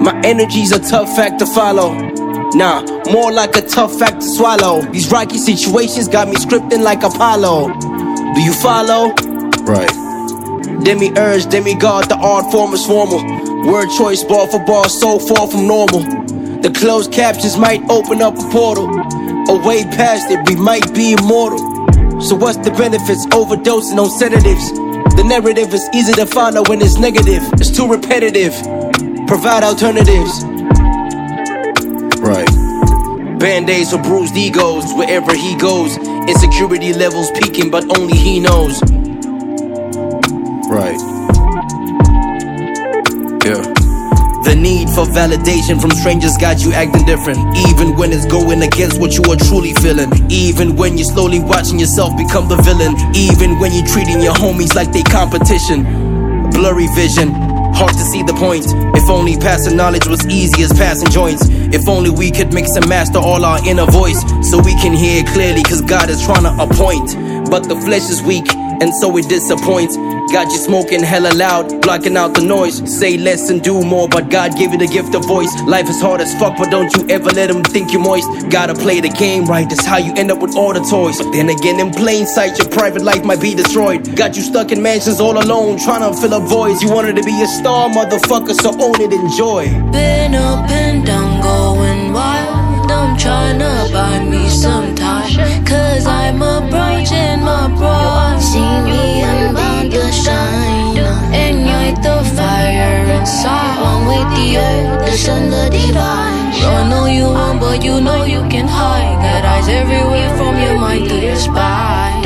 My energy's a tough fact to follow. Nah, more like a tough fact to swallow. These rocky situations got me scripting like Apollo. Do you follow? Right. Demi-urge, demigod, the art form is formal. Word choice, bar for bar, so far from normal. The closed captions might open up a portal. A way past it, we might be immortal. So what's the benefits? Overdosing on sedatives. The narrative is easy to follow when it's negative. It's too repetitive. Provide alternatives. Right. Band-aids for bruised egos. Wherever he goes, insecurity levels peaking, but only he knows. Right. Yeah. The need for validation from strangers got you acting different. Even when it's going against what you are truly feeling. Even when you're slowly watching yourself become the villain. Even when you're treating your homies like they competition. Blurry vision, hard to see the point. If only passing knowledge was easy as passing joints. If only we could mix and master all our inner voice, so we can hear clearly, cause God is trying to appoint. But the flesh is weak, and so it disappoints. Got you smoking hella loud, blocking out the noise. Say less and do more, but God gave you the gift of voice. Life is hard as fuck, but don't you ever let them think you're moist. Gotta play the game right, that's how you end up with all the toys. But then again, in plain sight, your private life might be destroyed. Got you stuck in mansions all alone, trying to fill up voids. You wanted to be a star, motherfucker, so own it, enjoy. Been up and down, going wild. I'm tryna buy me some time, cause I'm approaching my prime. See me, I'm bound to shine. Ignite the fire inside. One with the earth, the sun, the divine. Run all you want, but you know you can hide. Got eyes everywhere from your mind to your spine.